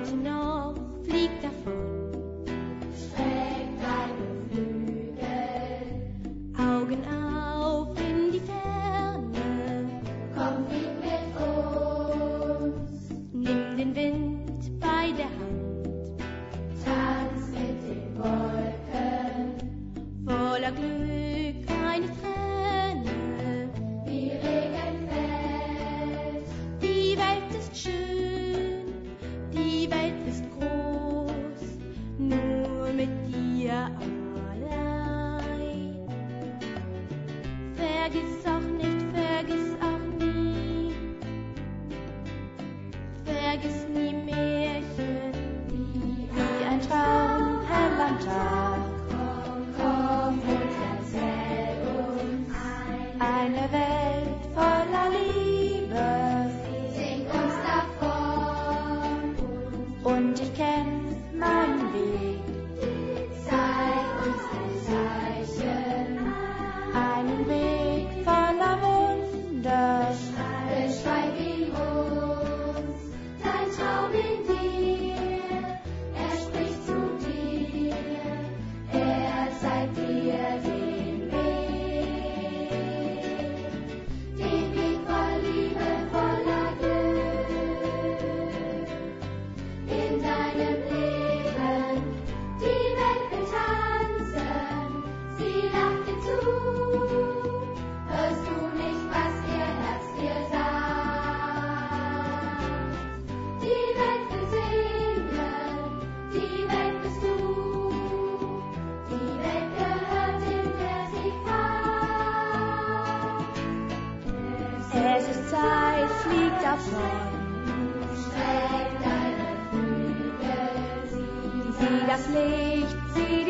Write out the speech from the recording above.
heute noch fliegt davon. Streck deine Flügel, Augen auf in die Ferne, komm, flieg mit uns. nimm den Wind bei der Hand, Tanz mit den Wolken, voller Glück eine Träne. wie Regen fällt. Die Welt ist schön, die Welt ist groß, nur mit dir allein. Vergiss auch nie, vergiss nie Märchen, wie ein Traum hell am Tag. Komm und erzähl uns Eine Welt voller Liebe, sing uns davon. und ich kenn meinen Weg, Zeig uns ein Zeichen, einen Weg voller Wunder. beschreib ihn uns, dein Traum in dir, er spricht zu dir, er zeigt dir den Weg voll Liebe, voller Glück, in deinem Leben, die Welt will tanzen, sie lacht dir zu, hörst du nicht, was ihr Herz dir sagt? Die Welt will singen, die Welt bist du, die Welt gehört dem, der sie fragt. Es ist Zeit, flieg davon, Streck deine Flügel, sieh das Licht, sieh